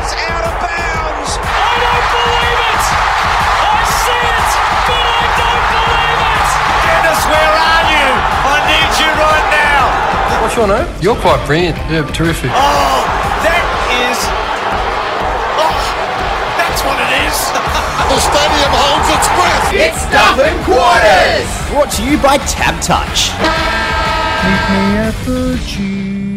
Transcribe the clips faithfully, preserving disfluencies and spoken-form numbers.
It's out of bounds. I don't believe it. I see it, but I don't believe it. Dennis, where are you? I need you right now. What's your name? You're quite brilliant. Yeah, terrific. Oh, that is... Oh, that's what it is. The stadium holds its breath. It's Duff and Quarters. Brought to you by Tab Touch. Meet me at the G,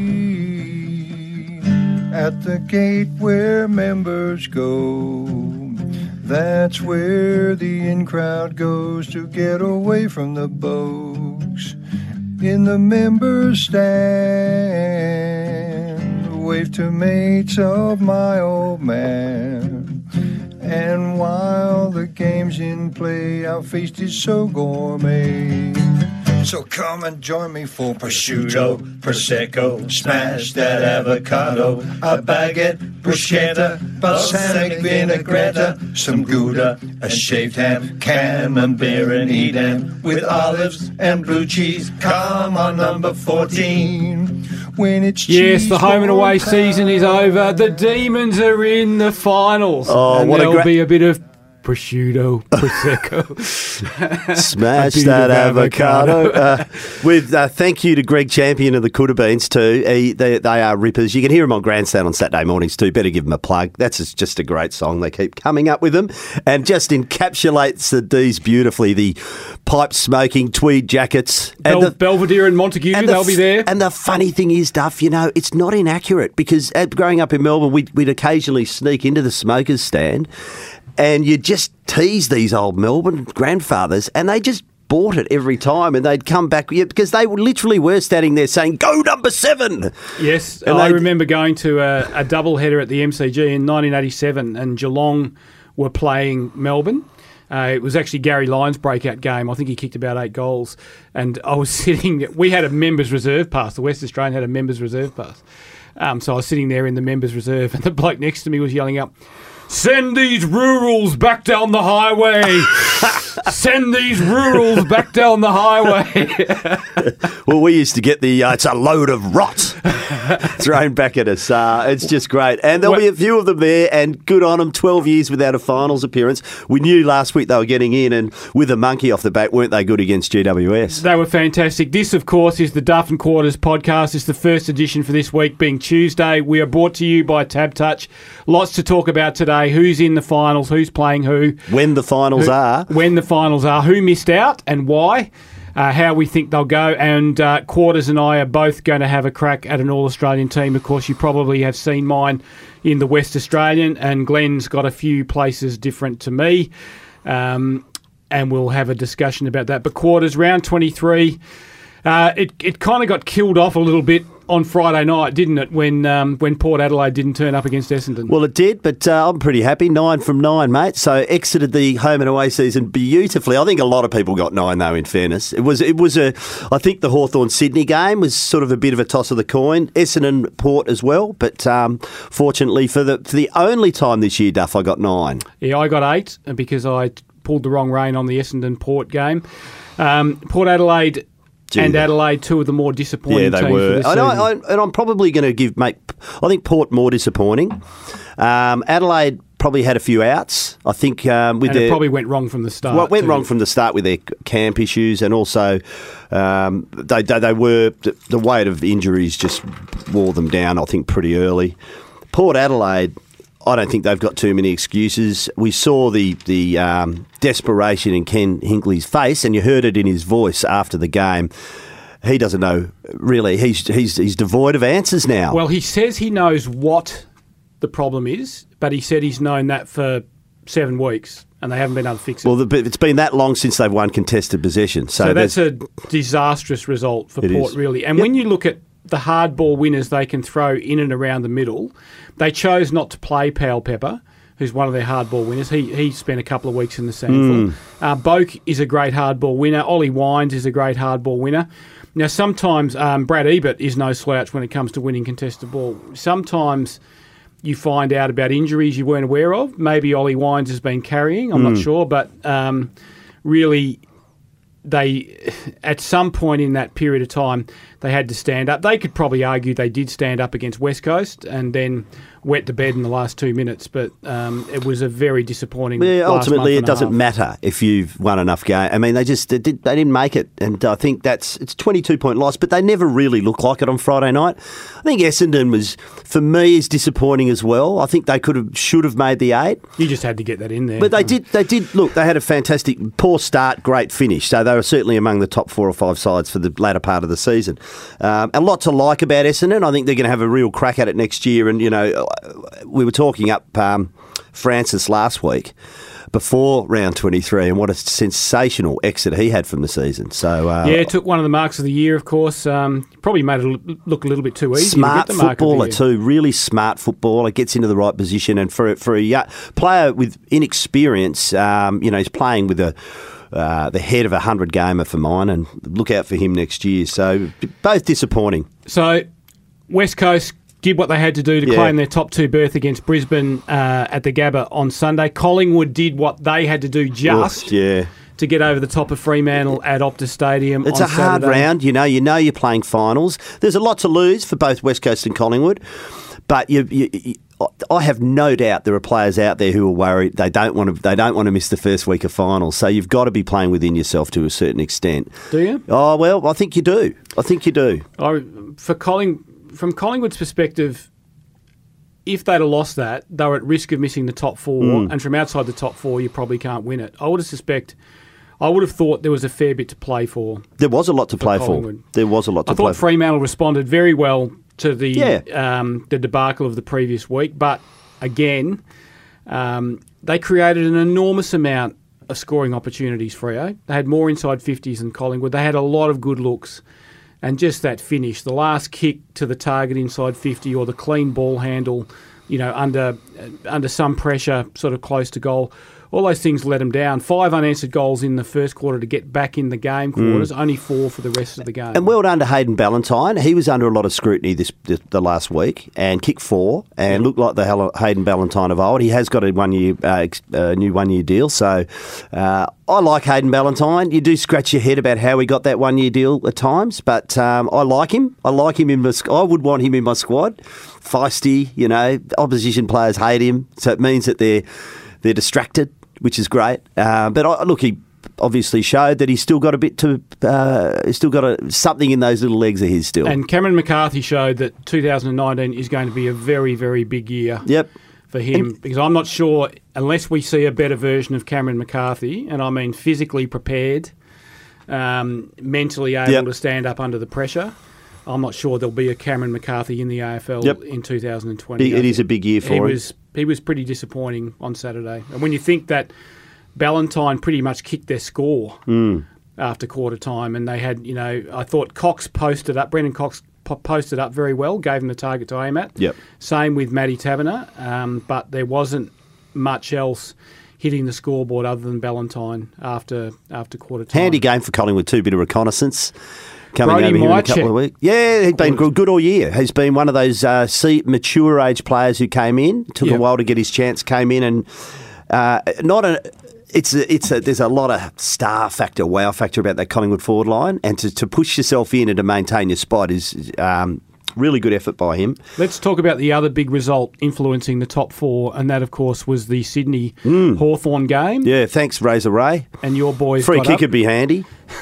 at the gate where members go. That's where the in-crowd goes to get away from the bogues. In the members stand, wave to mates of my old man. And while the game's in play, our feast is so gourmet. So come and join me for prosciutto, prosecco, smash that avocado, a baguette, bruschetta, balsamic vinaigrette, some Gouda, a shaved ham, camembert and Edam, with olives and blue cheese. Come on, number fourteen. When it's yes, the home and away season is over. The Demons are in the finals. Oh, and what a there'll great... be a bit of prosciutto, prosecco. Smash that avocado. uh, with uh, thank you to Greg Champion of the Coulda Beans too. He, they, they are rippers. You can hear them on Grandstand on Saturday mornings too. Better give them a plug. That's just a great song. They keep coming up with them and just encapsulates the D's beautifully. The pipe smoking tweed jackets. Bel- and the, Belvedere and Montague, and they'll the, be there. And the funny thing is, Duff, you know, it's not inaccurate because uh, growing up in Melbourne, we'd, we'd occasionally sneak into the smokers stand. And you just tease these old Melbourne grandfathers, and they just bought it every time, and they'd come back because they literally were standing there saying, "Go number seven." Yes, and I they'd... remember going to a, a double header at the M C G in nineteen eighty-seven, and Geelong were playing Melbourne. Uh, it was actually Gary Lyons' breakout game. I think he kicked about eight goals, and I was sitting. We had a members' reserve pass. The West Australian had a members' reserve pass, um, so I was sitting there in the members' reserve, and the bloke next to me was yelling up, "Send these rurals back down the highway! Send these rurals back down the highway!" Well, we used to get the, uh, it's a load of rot thrown back at us. Uh, it's just great. And there'll be a few of them there, and good on them, twelve years without a finals appearance. We knew last week they were getting in, and with a monkey off the back, weren't they good against G W S? They were fantastic. This, of course, is the Duff and Quarters podcast. It's the first edition for this week, being Tuesday. We are brought to you by Tab Touch. Lots to talk about today. Who's in the finals? Who's playing who? When the finals who, are. When the finals are. Who missed out and why? Uh, how we think they'll go. And uh, Quarters and I are both going to have a crack at an All-Australian team. Of course, you probably have seen mine in the West Australian, and Glenn's got a few places different to me. Um, and we'll have a discussion about that. But Quarters, round twenty-three, uh, it, it kind of got killed off a little bit on Friday night, didn't it, when um, when Port Adelaide didn't turn up against Essendon? Well, it did, but uh, I'm pretty happy. Nine from nine, mate. So exited the home and away season beautifully. I think a lot of people got nine, though, in fairness. It was, it was a, I think the Hawthorn-Sydney game was sort of a bit of a toss of the coin. Essendon Port as well, but um, fortunately for the, for the only time this year, Duff, I got nine. Yeah, I got eight because I pulled the wrong rein on the Essendon Port game. Um, Port Adelaide... Gee, and Adelaide, two of the more disappointing yeah, they teams were. for this I, season. I, and I'm probably going to give make. I think Port more disappointing. Um, Adelaide probably had a few outs. I think um, with and their, it probably went wrong from the start. Well, it went too. wrong from the start with their camp issues, and also um, they, they they were the, the weight of injuries just wore them down. I think pretty early. Port Adelaide, I don't think they've got too many excuses. We saw the the um, desperation in Ken Hinkley's face, and you heard it in his voice after the game. He doesn't know, really. He's he's he's devoid of answers now. Well, he says he knows what the problem is, but he said he's known that for seven weeks, and they haven't been able to fix it. Well, the, it's been that long since they've won contested possession. So, so that's a disastrous result for Port, is. really. And yep. when you look at the hardball winners they can throw in and around the middle, they chose not to play Powell Pepper, who's one of their hardball winners. He he spent a couple of weeks in the SANFL. Mm. Uh, Boak is a great hardball winner. Ollie Wines is a great hardball winner. Now, sometimes um, Brad Ebert is no slouch when it comes to winning contested ball. Sometimes you find out about injuries you weren't aware of. Maybe Ollie Wines has been carrying. I'm mm. not sure. But um, really, they at some point in that period of time, they had to stand up. They could probably argue they did stand up against West Coast and then wet the bed in the last two minutes, but um, it was a very disappointing. Yeah, last ultimately, month it and a doesn't half. matter if you've won enough games. I mean, they just they, did, they didn't make it, and I think that's it's twenty-two point loss, but they never really look like it on Friday night. I think Essendon was, for me, is disappointing as well. I think they could have should have made the eight. You just had to get that in there, but they did. They did look. They had a fantastic poor start, great finish. So they were certainly among the top four or five sides for the latter part of the season. Um, a lot to like about Essendon. I think they're going to have a real crack at it next year. And you know, we were talking up um, Francis last week before round twenty-three, and what a sensational exit he had from the season. So uh, yeah, took one of the marks of the year, of course. Um, probably made it look a little bit too easy. Smart to get the mark of the footballer year. too, really smart footballer. Gets into the right position, and for for a young player with inexperience, um, you know, he's playing with a. Uh, the head of a hundred gamer for mine, and look out for him next year. So both disappointing. So West Coast did what they had to do to Yeah. claim their top two berth against Brisbane uh, at the Gabba on Sunday. Collingwood did what they had to do just Oof, yeah. to get over the top of Fremantle at Optus Stadium. It's on a hard Saturday. round, you know. You know you're playing finals. There's a lot to lose for both West Coast and Collingwood, but you, you, you, I have no doubt there are players out there who are worried they don't want to. They don't want to miss the first week of finals. So you've got to be playing within yourself to a certain extent. Do you? Oh well, I think you do. I think you do. I, for Colling, from Collingwood's perspective, if they'd have lost that, they were at risk of missing the top four, Mm. and from outside the top four, you probably can't win it. I would have suspect. I would have thought there was a fair bit to play for. There was a lot to play for. Collingwood. There was a lot to I play thought for. Fremantle responded very well to the Yeah. um, the debacle of the previous week, but again, um, they created an enormous amount of scoring opportunities. Freo. They had more inside fifties than Collingwood. They had a lot of good looks, and just that finish, the last kick to the target inside fifty, or the clean ball handle, you know, under uh, under some pressure, sort of close to goal. All those things let them down. Five unanswered goals in the first quarter to get back in the game quarters, only four for the rest of the game. And well done to Hayden Ballantyne. He was under a lot of scrutiny this, this the last week and kicked four and looked like the Hel- Hayden Ballantyne of old. He has got a one year uh, ex- uh, new one year deal. So uh, I like Hayden Ballantyne. You do scratch your head about how he got that one year deal at times, but um, I like him. I like him in my. I would want him in my squad. Feisty, you know. Opposition players hate him, so it means that they're they're distracted, which is great. Uh, but I, look, he obviously showed that he's still got a bit to, uh, he's still got a, something in those little legs of his still. And Cameron McCarthy showed that two thousand nineteen is going to be a very, very big year Yep. for him, because I'm not sure, unless we see a better version of Cameron McCarthy, and I mean physically prepared, um, mentally able Yep. to stand up under the pressure, I'm not sure there'll be a Cameron McCarthy in the A F L Yep. in two thousand twenty. Big- it is a big year for he him. Was, he was pretty disappointing on Saturday. And when you think that Ballantyne pretty much kicked their score Mm. after quarter time, and they had, you know, I thought Cox posted up, Brendan Cox po- posted up very well, gave him the target to aim at. Yep. Same with Matty Taverner, um, but there wasn't much else hitting the scoreboard other than Ballantyne after after quarter time. Handy game for Collingwood too, bit of reconnaissance. Coming Brody over here in a Mychek. couple of weeks. Yeah, he's been good, good all year. He's been one of those uh, see, mature age players who came in, took Yep. a while to get his chance, came in and uh, not a. It's a, it's a, there's a lot of star factor, wow factor about that Collingwood forward line, and to, to push yourself in and to maintain your spot is um, really good effort by him. Let's talk about the other big result influencing the top four, and that, of course, was the Sydney Hawthorn game. Yeah, thanks Razor Ray. And your boys Free got kick up. would be handy.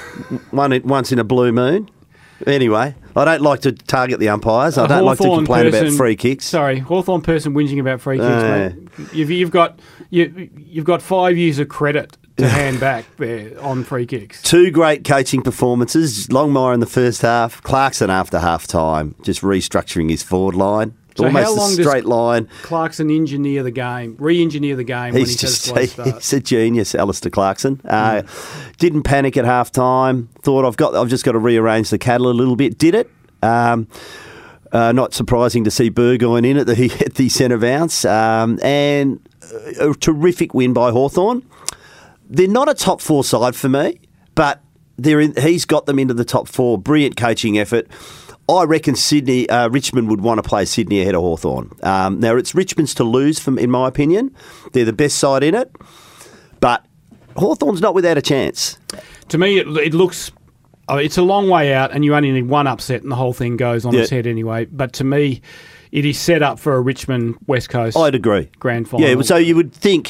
One once in a blue moon. Anyway, I don't like to target the umpires. I A don't like to Hawthorn complain about person- free kicks. Sorry, Hawthorn person whinging about free kicks, Uh, mate. You've, you've got you, you've got five years of credit to hand back there on free kicks. Two great coaching performances. Longmire in the first half, Clarkson after half time, just restructuring his forward line. So Almost how long a does straight line. Clarkson engineer the game, re-engineer the game when he He's says just slow start? he's a genius, Alistair Clarkson. Uh, Mm. Didn't panic at half time. Thought I've got I've just got to rearrange the cattle a little bit. Did it. Um, uh, not surprising to see Burgoyne in at the at the centre bounce. Um, and a terrific win by Hawthorn. They're not a top four side for me, but they're in, he's got them into the top four. Brilliant coaching effort. I reckon Sydney, uh, Richmond would want to play Sydney ahead of Hawthorn. Um, now, it's Richmond's to lose, from, in my opinion. They're the best side in it. But Hawthorn's not without a chance. To me, it, it looks oh, it's a long way out, and you only need one upset, and the whole thing goes on Yeah. its head anyway. But to me, it is set up for a Richmond West Coast. I'd agree. Grand final. Yeah, so you would think,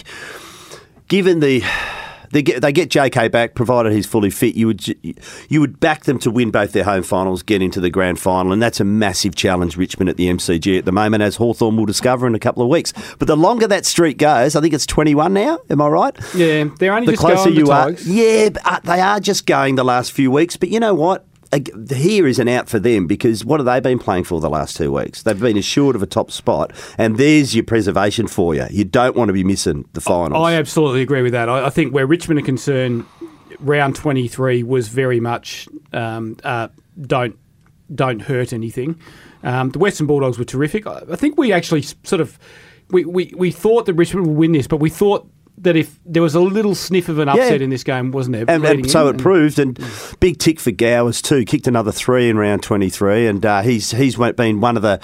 given the they get they get J K back, provided he's fully fit, you would you would back them to win both their home finals, get into the grand final, and that's a massive challenge, Richmond, at the M C G at the moment, as Hawthorn will discover in a couple of weeks. But the longer that streak goes, I think it's twenty-one now. Am I right? Yeah, they're only The just closer going you the are, Tigers. yeah, but uh, they are just going the last few weeks. But you know what? Ag- Here is an out for them, because what have they been playing for the last two weeks? They've been assured of a top spot, and there's your preservation for you. You don't want to be missing the finals. I absolutely agree with that. I, I think where Richmond are concerned, round twenty-three was very much um, uh, don't don't hurt anything. Um, the Western Bulldogs were terrific. I, I think we actually s- sort of we, we, we thought that Richmond would win this, but we thought that if there was a little sniff of an upset Yeah. in this game, wasn't there? And, leading and so in? it proved, and big tick for Gowers too. Kicked another three in round twenty-three, and uh, he's he's been one of the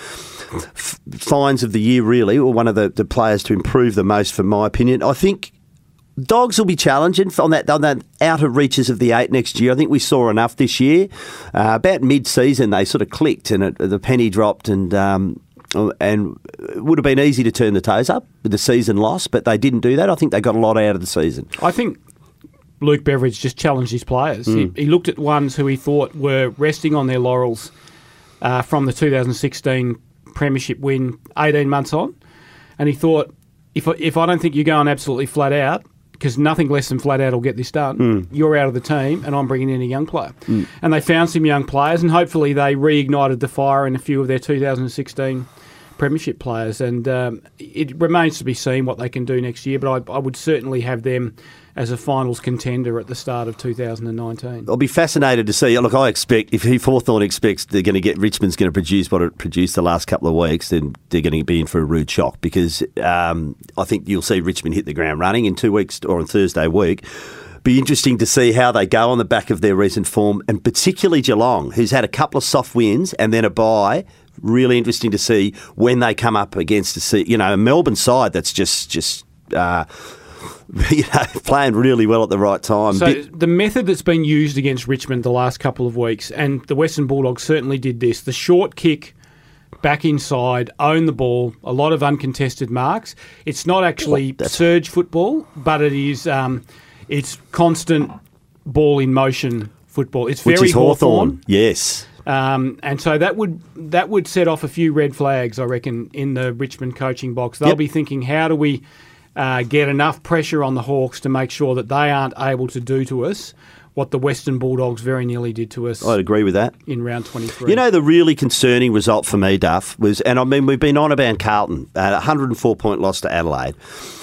f- finds of the year, really, or one of the, the players to improve the most, from my opinion. I think Dogs will be challenging on that on that outer reaches of the eight next year. I think we saw enough this year. Uh, about mid-season, they sort of clicked, and it, the penny dropped, and. Um, And it would have been easy to turn the toes up with the season loss, but they didn't do that. I think they got a lot out of the season. I think Luke Beveridge just challenged his players. Mm. He, he looked at ones who he thought were resting on their laurels uh, from the two thousand sixteen premiership win eighteen months on, and he thought, if I, if I don't think you're going absolutely flat out, because nothing less than flat out will get this done, Mm. you're out of the team, and I'm bringing in a young player. Mm. And they found some young players, and hopefully they reignited the fire in a few of their two thousand sixteen premiership players, and um, it remains to be seen what they can do next year, but I, I would certainly have them as a finals contender at the start of two thousand nineteen. I'll be fascinated to see. Look, I expect, if Hawthorn expects they're going to get, Richmond's going to produce what it produced the last couple of weeks, then they're going to be in for a rude shock, because um, I think you'll see Richmond hit the ground running in two weeks, or on Thursday week. Be interesting to see how they go on the back of their recent form, and particularly Geelong, who's had a couple of soft wins and then a bye. Really interesting to see when they come up against a, you know, a Melbourne side that's just just uh, you know, playing really well at the right time. So Bit- the method that's been used against Richmond the last couple of weeks, and the Western Bulldogs certainly did this, the short kick back inside, own the ball, a lot of uncontested marks. It's not actually That's- surge football, but it is um, it's constant ball in motion football. It's which very is Hawthorn. Hawthorn. Yes. Um, and so that would that would set off a few red flags, I reckon, in the Richmond coaching box. They'll Yep. be thinking, how do we uh, get enough pressure on the Hawks to make sure that they aren't able to do to us what the Western Bulldogs very nearly did to us I'd agree with that. in round twenty-three. You know, the really concerning result for me, Duff, was, and I mean, we've been on about Carlton, a one hundred four point loss to Adelaide.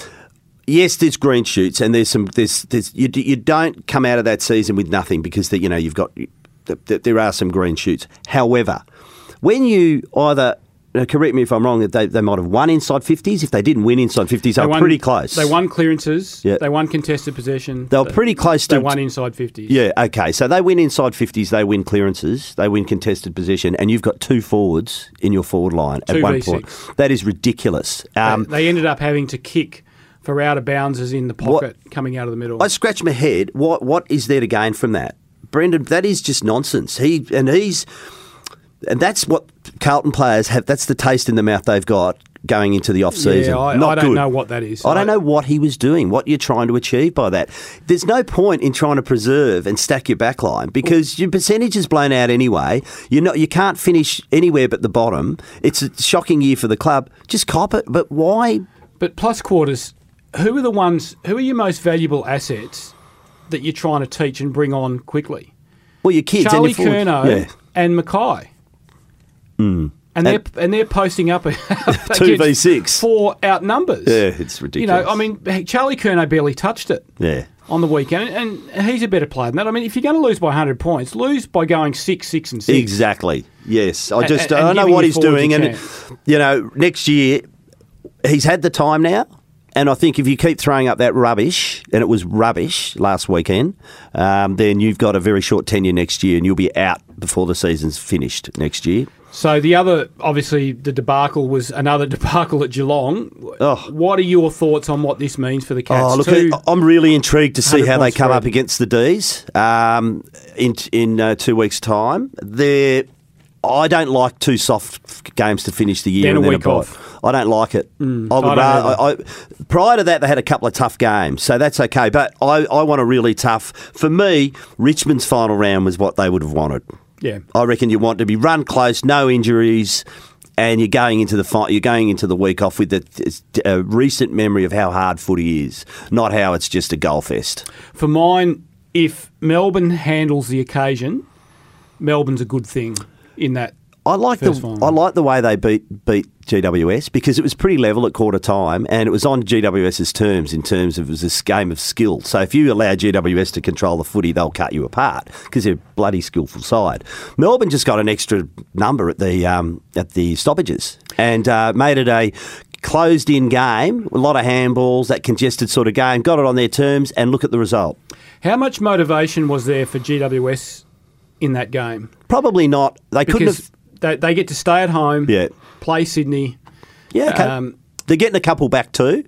Yes, there's green shoots, and there's some. There's, there's you, you don't come out of that season with nothing, because the, you know you've got there are some green shoots. However, when you either now, correct me if I'm wrong, that they, they might have won inside fifties. If they didn't win inside fifties, they, They were won- pretty close. They won clearances. Yeah. They won contested possession. They were pretty close to. They won inside fifties. Yeah, okay. So they win inside fifties, they win clearances, they win contested possession, and you've got two forwards in your forward line at Two one v point. six. That is ridiculous. They- Um, they ended up having to kick for out of bounds in the pocket coming out of the middle. I scratch my head. What what is there to gain from that, Brendan? That is just nonsense. He and he's and that's what Carlton players have. That's the taste in the mouth they've got going into the off season. Yeah, I, Not I don't good. know what that is. I don't know what he was doing, what you're trying to achieve by that. There's no point in trying to preserve and stack your back line, because your percentage is blown out anyway. You're not, you can't finish anywhere but the bottom. It's a shocking year for the club. Just cop it. But why? But plus quarters, who are the ones? Who are your most valuable assets that you're trying to teach and bring on quickly? Well, your kids Charlie and your forwards. Curnow Yeah. and Mackay. Mm. And they're and they're posting up two v six for outnumbers. Yeah, it's ridiculous. You know, I mean, heck, Charlie Curnow barely touched it Yeah. on the weekend, and he's a better player than that. I mean, if you're going to lose by one hundred points, lose by going six, six, and six. Exactly. Yes. I And- just and I don't know giving what your he's forwards doing, a and chance. you know, next year he's had the time now. And I think if you keep throwing up that rubbish, and it was rubbish last weekend, um, then you've got a very short tenure next year, and you'll be out before the season's finished next year. So the other, obviously, the debacle was another debacle at Geelong. Oh. What are your thoughts on what this means for the Cats? Oh, look, Two I'm really intrigued to see how they one hundred come points up spread. against the D's um, in in uh, two weeks' time. They're, I don't like two soft games to finish the year Then and a then week a bye. off. I don't like it. Mm, I would I don't rather, either. I, I, prior to that, they had a couple of tough games, so that's okay. But I, I want a really tough. For me, Richmond's final round was what they would have wanted. Yeah. I reckon you want to be run close, no injuries, and you're going into the fight. You're going into the week off with the a recent memory of how hard footy is, not how it's just a goal fest. For mine, if Melbourne handles the occasion, Melbourne's a good thing in that. I like the First final. I like the way they beat beat G W S because it was pretty level at quarter time and it was on GWS's terms in terms of it was this game of skill. So if you allow G W S to control the footy, they'll cut you apart because they're a bloody skillful side. Melbourne just got an extra number at the um, at the stoppages and uh, made it a closed-in game, a lot of handballs, that congested sort of game, got it on their terms and look at the result. How much motivation was there for G W S in that game? Probably not. They couldn't Because have... they, they get to stay at home, Yeah. play Sydney. Yeah, okay. Um, They're getting a couple back too.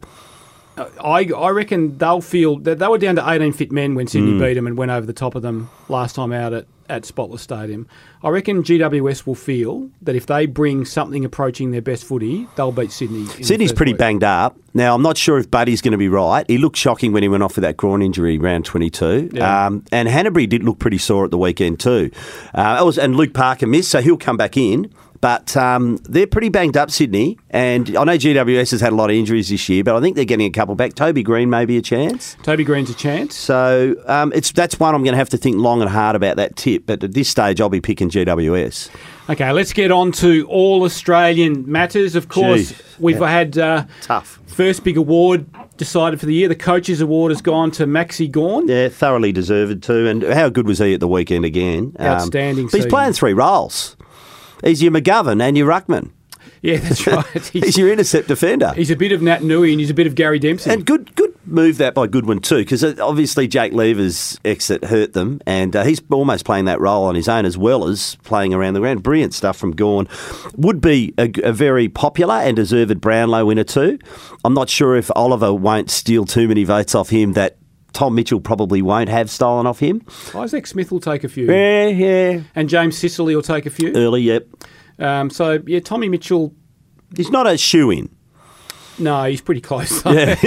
I, I reckon they'll feel that they were down to eighteen fit men when Sydney Mm. beat them and went over the top of them last time out at, at Spotless Stadium. I reckon G W S will feel that if they bring something approaching their best footy, they'll beat Sydney. in the Sydney's first pretty week. banged up. Now, I'm not sure if Buddy's going to be right. He looked shocking when he went off with that groin injury round twenty-two. Yeah. Um, and Hanbury did look pretty sore at the weekend too. Uh, it was, and Luke Parker missed, so he'll come back in. But um, they're pretty banged up, Sydney. And I know G W S has had a lot of injuries this year, but I think they're getting a couple back. Toby Green may be a chance. Toby Green's a chance. So um, it's that's one I'm going to have to think long and hard about that tip. But at this stage, I'll be picking G W S. Okay, let's get on to all Australian matters. Of course, Gee, we've yeah. had uh, Tough. first big award decided for the year. The Coaches Award has gone to Maxi Gawn. Yeah, thoroughly deserved too. And how good was he at the weekend again? Um, Outstanding but he's season. playing three roles. He's your McGovern and your Ruckman. Yeah, that's right. He's He's, your intercept defender. he's a bit of Nat Nui and he's a bit of Gary Dempsey. And good good move that by Goodwin too, because obviously Jake Lever's exit hurt them, and uh, he's almost playing that role on his own as well as playing around the ground. Brilliant stuff from Gawn. Would be a, a very popular and deserved Brownlow winner too. I'm not sure if Oliver won't steal too many votes off him that Tom Mitchell probably won't have stolen off him. Isaac Smith will take a few. Yeah, yeah. And James Sicily will take a few. Early, yep. Um, so, yeah, Tommy Mitchell, He's not a shoe-in. no, he's pretty close. though. Yeah,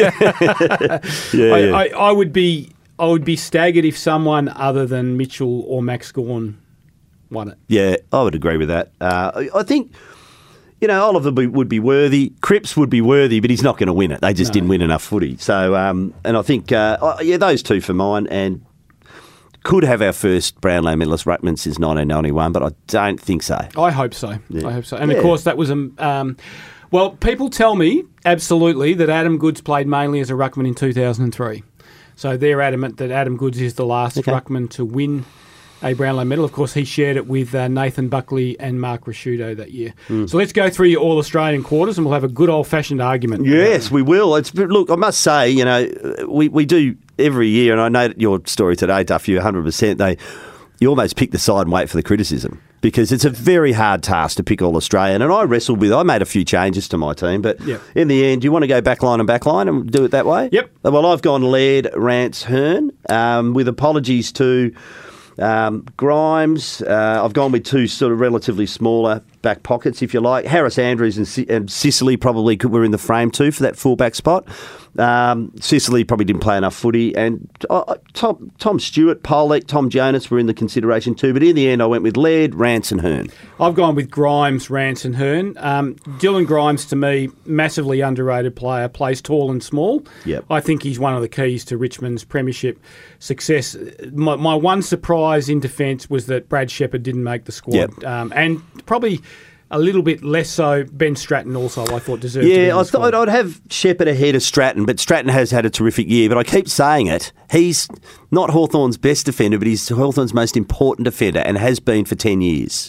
yeah, I, yeah. I, I would be I would be staggered if someone other than Mitchell or Max Gawn won it. Yeah, I would agree with that. Uh, I I think, you know, Oliver be, would be worthy. Cripps would be worthy, but he's not going to win it. They just No. didn't win enough footy. So, um, and I think, uh, oh, yeah, those two for mine. And could have our first Brownlow medalist ruckman since nineteen ninety-one, but I don't think so. I hope so. Yeah. I hope so. And Yeah. of course, that was a. Um, well, people tell me absolutely that Adam Goods played mainly as a ruckman in two thousand three. So they're adamant that Adam Goods is the last Okay. ruckman to win a Brownlow medal. Of course, he shared it with uh, Nathan Buckley and Mark Rasciuto that year. Hmm. So let's go through your All Australian quarters, and we'll have a good old fashioned argument. Yes, we will. It's look. I must say, you know, we, we do every year, and I know your story today, Duff. You one hundred percent. They you almost pick the side and wait for the criticism because it's a very hard task to pick all Australian. And I wrestled with. I made a few changes to my team, but Yep. in the end, do you want to go backline and backline and do it that way? Yep. Well, I've gone Laird, Rance, Hearn, um, with apologies to. Um, Grimes, uh, I've gone with two sort of relatively smaller back pockets, if you like. Harris Andrews and, C- and Sicily probably could, were in the frame too for that fullback spot. Um, Sicily probably didn't play enough footy. And uh, Tom, Tom Stewart, Pollock, Tom Jonas were in the consideration too. But in the end, I went with Laird, Rance and Hearn. I've gone with Grimes, Rance and Hearn. Um, Dylan Grimes, to me, massively underrated player, plays tall and small. Yep. I think he's one of the keys to Richmond's premiership success. My, my one surprise in defence was that Brad Shepherd didn't make the squad. Yep. Um, and probably a little bit less so Ben Stratton also, I thought, deserved to be in Yeah, the I squad. thought I'd have Shepherd ahead of Stratton, but Stratton has had a terrific year. But I keep saying it. He's not Hawthorn's best defender, but he's Hawthorn's most important defender and has been for ten years.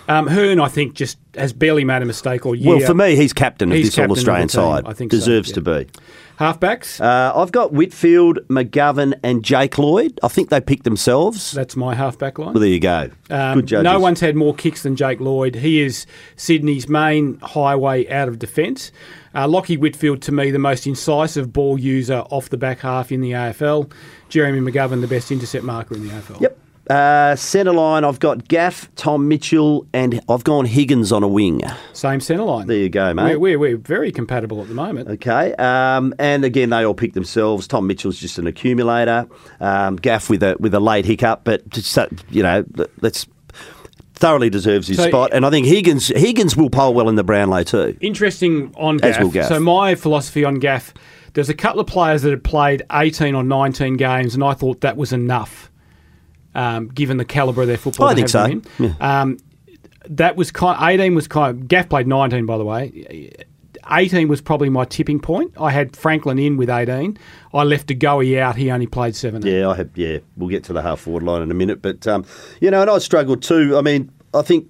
Um, Hearn, I think, just has barely made a mistake all year. Well, for me, he's captain of He's this captain of All-Australian the team, side. I think so, Deserves yeah. to be. Halfbacks, Uh, I've got Whitfield, McGovern and Jake Lloyd. I think they picked themselves. that's my halfback line. Well, there you go. Um, Good judges. no one's had more kicks than Jake Lloyd. He is Sydney's main highway out of defence. Uh, Lockie Whitfield, to me, the most incisive ball user off the back half in the A F L. Jeremy McGovern, the best intercept marker in the A F L. Yep. Uh, centre line, I've got Gaff, Tom Mitchell, and I've gone Higgins on a wing. Same centre line. There you go, mate. We're, we're, we're very compatible at the moment. Okay, um, and again, they all pick themselves. Tom Mitchell's just an accumulator. Um, Gaff with a with a late hiccup, but just, uh, you know, let's thoroughly deserves his So- spot. And I think Higgins Higgins will poll well in the Brownlow too. Interesting on As Gaff. will Gaff. So my philosophy on Gaff, there's a couple of players that had played eighteen or nineteen games, and I thought that was enough, um, given the calibre of their football. I they think have so. them in. Um, that was kind. eighteen was kind. Of, Gaff played nineteen, by the way. eighteen was probably my tipping point. I had Franklin in with eighteen. I left Degoe out. He only played seventeen. Yeah, I have. Yeah, we'll get to the half forward line in a minute, but um, you know, and I struggled too. I mean, I think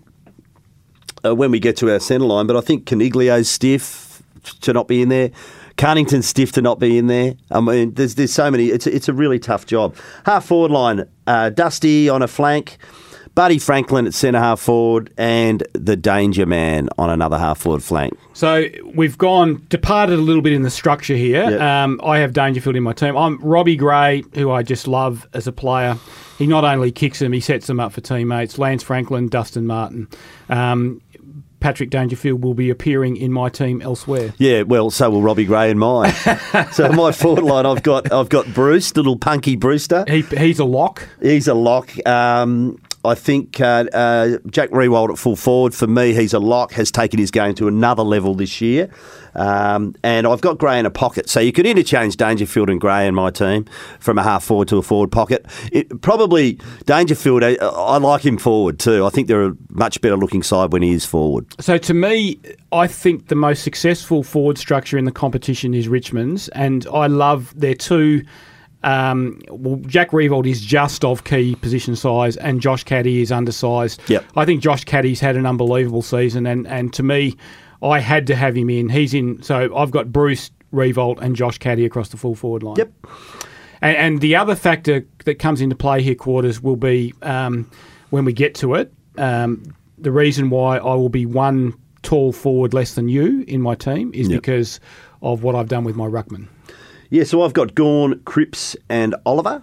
uh, when we get to our centre line, but I think Caniglio's stiff to not be in there. Cunnington's stiff to not be in there. I mean, there's there's so many. It's a, it's a really tough job. Half forward line, uh, Dusty on a flank, Buddy Franklin at centre half forward, and the danger man on another half forward flank. So we've gone departed a little bit in the structure here. Yep. Um, I have Dangerfield in my team. I'm Robbie Gray, who I just love as a player. He not only kicks them, he sets them up for teammates. Lance Franklin, Dustin Martin. Um, Patrick Dangerfield will be appearing in my team elsewhere. Yeah, well, so will Robbie Gray and mine. So my forward line, I've got I've got Bruce, little punky Brewster. He, he's a lock. He's a lock. Um, I think uh, uh, Jack Riewoldt at full forward, for me, he's a lock, has taken his game to another level this year. Um, and I've got Gray in a pocket. So you could interchange Dangerfield and Gray in my team from a half forward to a forward pocket. It, probably Dangerfield, I, I like him forward too. I think they're a much better looking side when he is forward. So to me, I think the most successful forward structure in the competition is Richmond's, and I love their two. Um, well, Jack Riewoldt is just of key position size, and Josh Caddy is undersized. Yep. I think Josh Caddy's had an unbelievable season, and, and to me, I had to have him in. He's in. So I've got Bruce, Riewoldt, and Josh Caddy across the full forward line. Yep. And, and the other factor that comes into play here, Quarters, will be um, when we get to it. Um, the reason why I will be one tall forward less than you in my team is Yep. because of what I've done with my ruckman. Yeah, so I've got Gawn, Cripps and Oliver.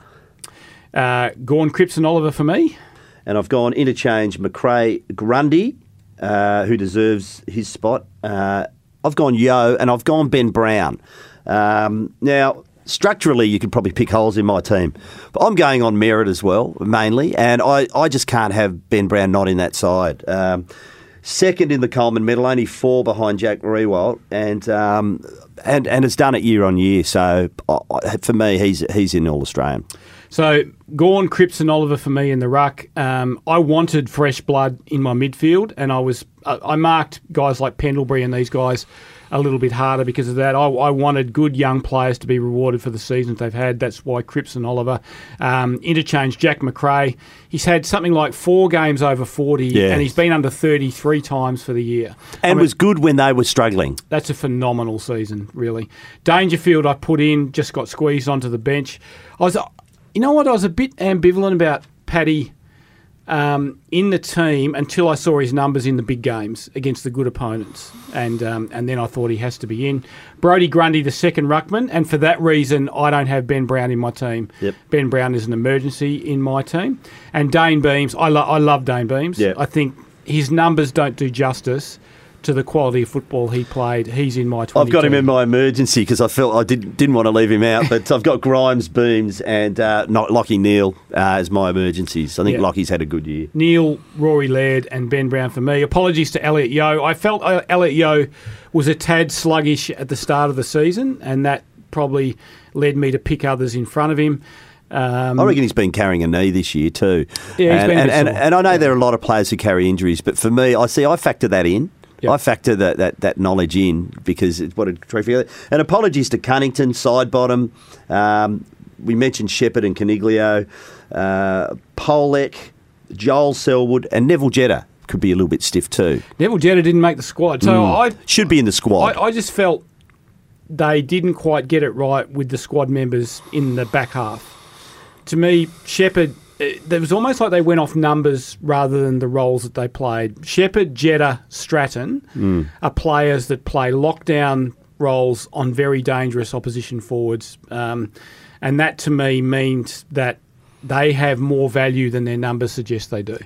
Uh, Gawn, Cripps and Oliver for me. And I've gone interchange McRae, Grundy, uh, who deserves his spot. Uh, I've gone Yo, and I've gone Ben Brown. Um, now, structurally, you could probably pick holes in my team. But I'm going on merit as well, mainly. And I, I just can't have Ben Brown not in that side. Um, second in the Coleman medal, only four behind Jack Riewoldt. And... Um, And and has done it year on year. So uh, for me, he's he's in All Australian. So Gawn, Cripps and Oliver for me in the ruck. Um, I wanted fresh blood in my midfield, and I was I, I marked guys like Pendlebury and these guys a little bit harder because of that. I, I wanted good young players to be rewarded for the seasons they've had. That's why Cripps and Oliver. Um, interchange Jack McRae. He's had something like four games over forty, Yeah. and he's been under thirty-three times for the year. And I mean, was good when they were struggling. That's a phenomenal season, really. Dangerfield I put in, just got squeezed onto the bench. I was, you know what, I was a bit ambivalent about Paddy um, in the team until I saw his numbers in the big games against the good opponents. And um, and then I thought he has to be in. Brodie Grundy, the second ruckman, and for that reason, I don't have Ben Brown in my team. Yep. Ben Brown is an emergency in my team. And Dane Beams, I, lo- I love Dane Beams. Yep. I think his numbers don't do justice to the quality of football he played. He's in my twenty-two. I've got him in my emergency because I felt I didn't didn't want to leave him out. But I've got Grimes, Beams, and uh, not Lockie Neal uh, as my emergencies. I think Yeah. Lockie's had a good year. Neil, Rory Laird and Ben Brown for me. Apologies to Elliot Yeo. I felt uh, Elliot Yeo was a tad sluggish at the start of the season, and that probably led me to pick others in front of him. Um, I reckon he's been carrying a knee this year too. Yeah, he's and, been a and, bit and, sore. and I know there are a lot of players who carry injuries, but for me, I see I factor that in. Yep. I factor that, that, that knowledge in because it's what a trophy. And apologies to Cunnington, side bottom. Um, we mentioned Shepherd and Caniglio, uh, Polek, Joel Selwood, and Neville Jetta. could be a little bit stiff too. Neville Jetta didn't make the squad. So Mm. I Should be in the squad. I, I just felt they didn't quite get it right with the squad members in the back half. To me, Shepherd, it was almost like they went off numbers rather than the roles that they played. Shepherd, Jetta, Stratton Mm. are players that play lockdown roles on very dangerous opposition forwards. Um, and that, to me, means that they have more value than their numbers suggest they do.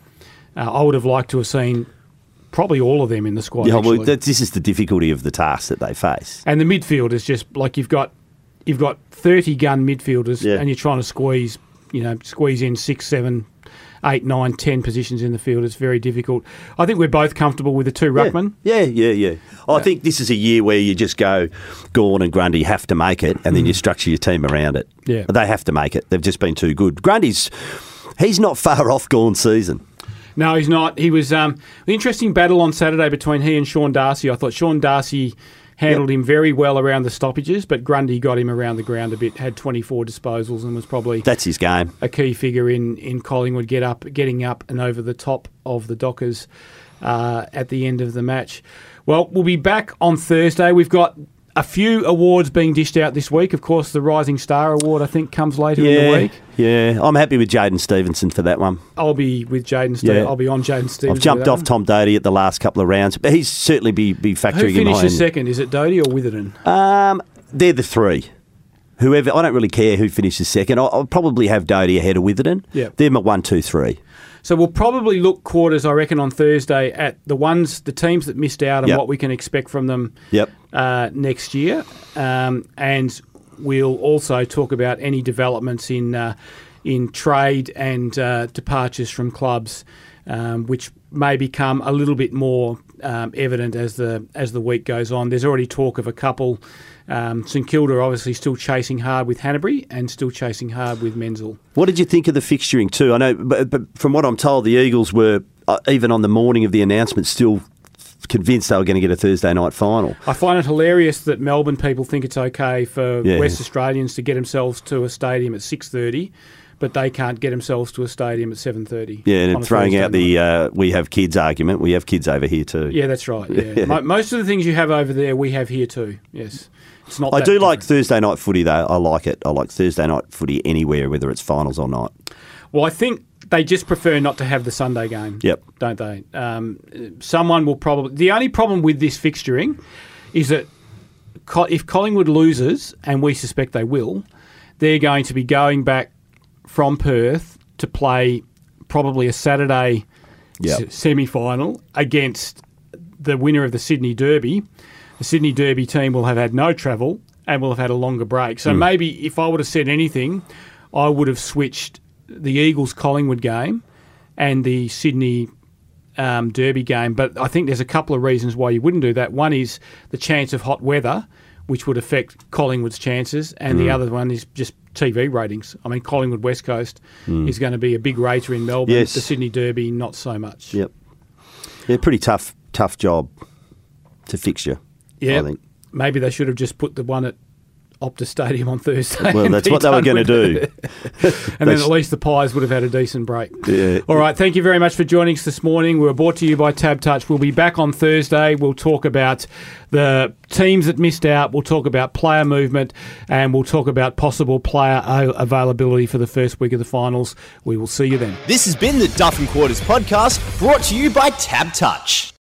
Uh, I would have liked to have seen probably all of them in the squad, Yeah, actually. well, that, this is the difficulty of the task that they face. And the midfield is just like you've got you've got thirty gun midfielders, Yeah. and you're trying to squeeze you know squeeze in six, seven, eight, nine, ten positions in the field. It's very difficult. I think we're both comfortable with the two ruckmen. Yeah, yeah, yeah. I think this is a year where you just go, Gawn and Grundy have to make it, and then you structure your team around it. Yeah. They have to make it. They've just been too good. Grundy's, he's not far off Gawn's season. No, he's not. He was um, an interesting battle on Saturday between he and Sean Darcy. I thought Sean Darcy handled Yep. him very well around the stoppages, but Grundy got him around the ground a bit, had twenty-four disposals and was probably That's his game. a key figure in, in Collingwood get up, getting up and over the top of the Dockers uh, at the end of the match. Well, we'll be back on Thursday. We've got a few awards being dished out this week. Of course, the Rising Star Award, I think, comes later in the week. Yeah, I'm happy with Jaden Stevenson for that one. I'll be with Jaden Stevens. Yeah. I'll be on Jaden Stevens. I've jumped with that off one. Tom Doty at the last couple of rounds, but he's certainly be, be factoring Who in finishes behind. second? Is it Doty or Witherden? Um, they're the three. Whoever, I don't really care who finishes second. I'll, I'll probably have Doty ahead of Witherden. Yep. They're my one, two, three. So we'll probably look quarters, I reckon, on Thursday at the ones, the teams that missed out and Yep. what we can expect from them Yep. uh, next year. Um, and we'll also talk about any developments in uh, in trade and uh, departures from clubs, um, which may become a little bit more um, evident as the as the week goes on. There's already talk of a couple. Um, St Kilda are obviously still chasing hard with Hanbury and still chasing hard with Menzel. What did you think of the fixturing too? I know, but, but from what I'm told, the Eagles were, uh, even on the morning of the announcement, still convinced they were going to get a Thursday night final. I find it hilarious that Melbourne people think it's okay for Yeah. West Australians to get themselves to a stadium at six thirty, but they can't get themselves to a stadium at seven thirty. Yeah, and throwing out the uh, we have kids argument. We have kids over here too. Yeah, that's right. Yeah. Mo- Most of the things you have over there, we have here too. Yes. It's not I that do like different. Thursday night footy though. I like it. I like Thursday night footy anywhere, whether it's finals or not. Well, I think they just prefer not to have the Sunday game. Yep. Don't they? Um, someone will probably... The only problem with this fixturing is that Co- if Collingwood loses, and we suspect they will, they're going to be going back from Perth to play probably a Saturday Yep. s- semi-final against the winner of the Sydney Derby. The Sydney Derby team will have had no travel and will have had a longer break. So maybe if I would have said anything, I would have switched the Eagles-Collingwood game and the Sydney um, Derby game. But I think there's a couple of reasons why you wouldn't do that. One is the chance of hot weather, which would affect Collingwood's chances, and the other one is just T V ratings. I mean, Collingwood West Coast is going to be a big rater in Melbourne. Yes. The Sydney Derby, not so much. Yep. Yeah, pretty tough, tough job to fixture. Yeah, I think. maybe they should have just put the one at Optus Stadium on Thursday. Well, and that's be what they were done going to with do. it. And then at least the Pies would have had a decent break. Yeah. All right, thank you very much for joining us this morning. We were brought to you by Tab Touch. We'll be back on Thursday. We'll talk about the teams that missed out. We'll talk about player movement, and we'll talk about possible player a- availability for the first week of the finals. We will see you then. This has been the Duff and Quarters podcast, brought to you by Tab Touch.